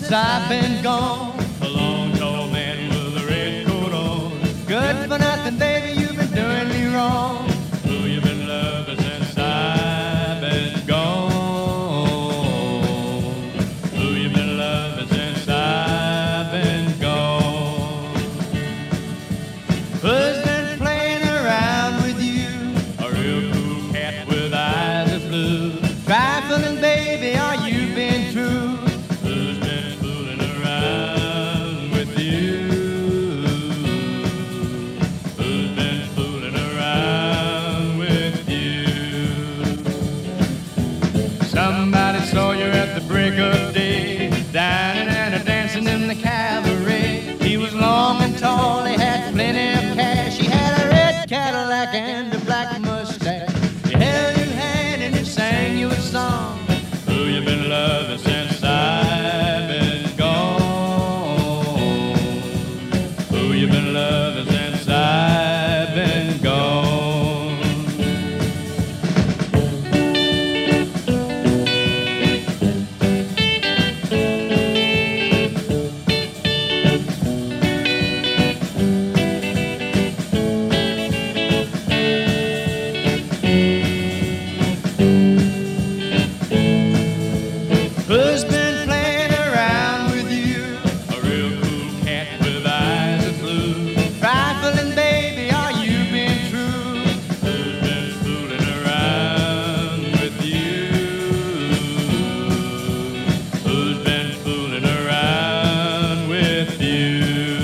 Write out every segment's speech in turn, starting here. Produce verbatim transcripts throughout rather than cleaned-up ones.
since I've been gone. A long, tall man with a red coat on. Good for nothing, baby, you've been doing me wrong. Who you been loving since I've been gone? Who you been loving since I've been gone? Who's been playing around with you? A real cool cat with eyes of blue. Trifling, baby, are you been true? Who's been fooling around with you? Who's been fooling around with you? Somebody saw you at the break of day, dining and a dancing in the cabaret. He was long and tall, he had plenty of cash. He had a red Cadillac and a black mustache. He held your hand and he sang you a song. Who you been loving since I've been gone? Who you been loving since I've been gone? Who's been playing around with you? A real cool cat with eyes of blue. Trifling, baby, are you been true? Who's been fooling around with you? Who's been fooling around with you?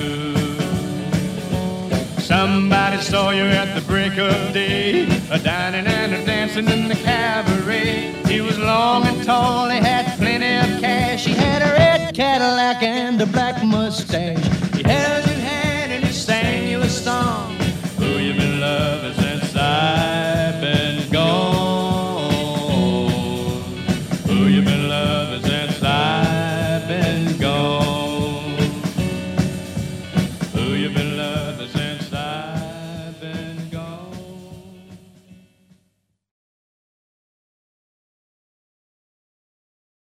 Somebody saw you at the break of day, a dining and a dancing in the cabaret. He was long and tall, he had plenty of cash. He had a red Cadillac and a black mustache.